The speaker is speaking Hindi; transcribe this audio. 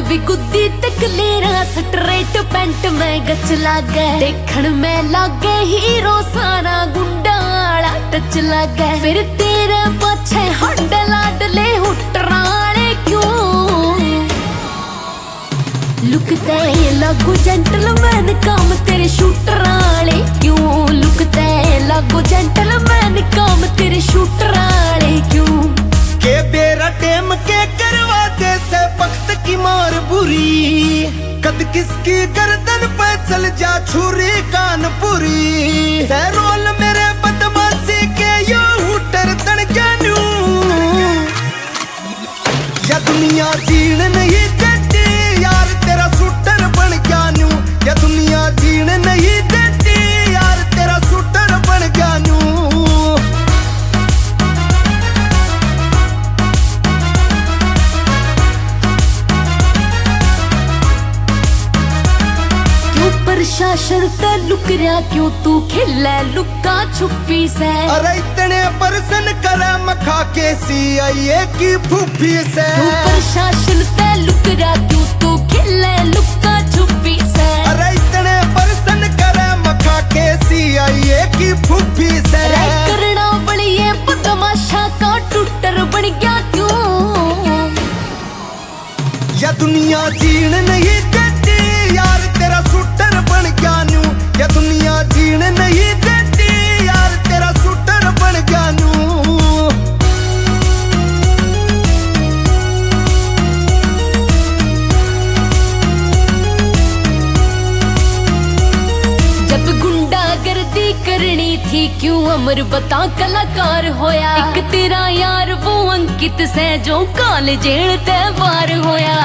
भी गुद्दी तक लेरा स्ट्रेट पैंट में गच लागे देखण में लागे हीरो सारा गुंडा वाला टच लागे फिर तेरे पाछे हंड लाडले हुटराले क्यों लुकते लागू जेंटलमैन काम तेरे शूटर वाले क्यों लुकते लागू जेंटलमैन काम तेरे शूटर वाले क्यों के बेरा टेम के करवा दे से वक्त की मार बुरी कद किसकी गर्दन पे चल जा छुरी कानपुरी से रोल मेरे बदमाशी के यो हुटर तन जानू या दुनिया जीण नहीं देती यार तेरा शूटर बन जानू या दुनिया जीण नहीं देती यार तेरा शूटर बन जानू प्रशासन का लुक रहा क्यों तू खिले लुका छुपी से अरे इतने परसन करे मखा के CIA की फूफी से प्रशासन का लुक रहा क्यों तू खिले लुका छुपी से अरे इतने परसन करे मखा के CIA की फूफी से करना बड़ी ये बदमाशा का टूटर बन गया क्यों या दुनिया जीण नहीं देती यार तेरा शूटर बन जानू या दुनिया जीण नहीं देती यार तेरा शूटर बन जानू जब गुंडागर्दी करनी थी क्यों अमर बता कलाकार होया एक तेरा यार वो अंकित से जो काल जेल ते बार होया